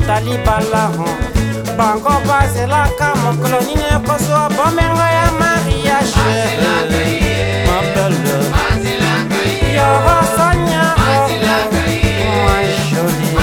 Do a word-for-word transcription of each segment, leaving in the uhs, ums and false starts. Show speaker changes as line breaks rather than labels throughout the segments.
tali bala bango bazelaka mokolo nini ekozwa bomengo ya mariage ma belle yoro sonia moi jolie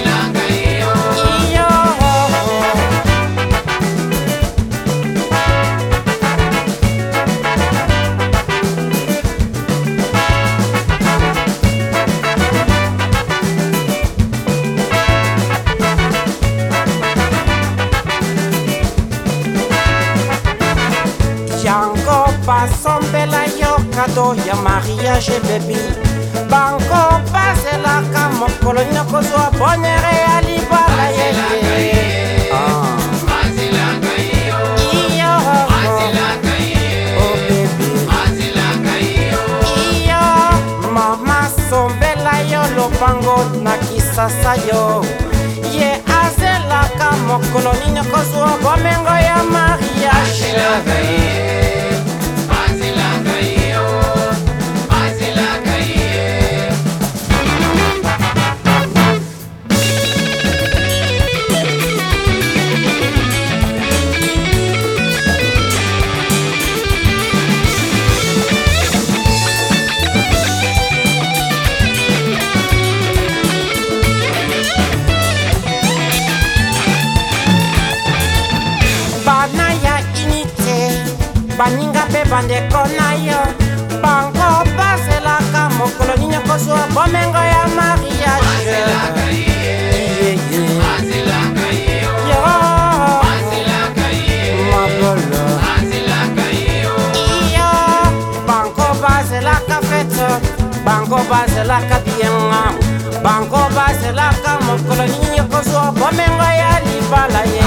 Yango basombela yo kado ya mariage baby bango bazelaka mokolo nini kozwa bonere ya libala yeye mama sombela yo lopango na kisasa yo ye azelaka mokolo nini kozwa bomengo ya mariage bana ya unité baninga mpe bandeko na yo bango bazelaka mokolo nini kozwa bomengo ya mariage mabolo iyo bango bazelaka fete bango bazelaka bienga bango bazelaka mokolo nini kozwa bomengo ya libala ye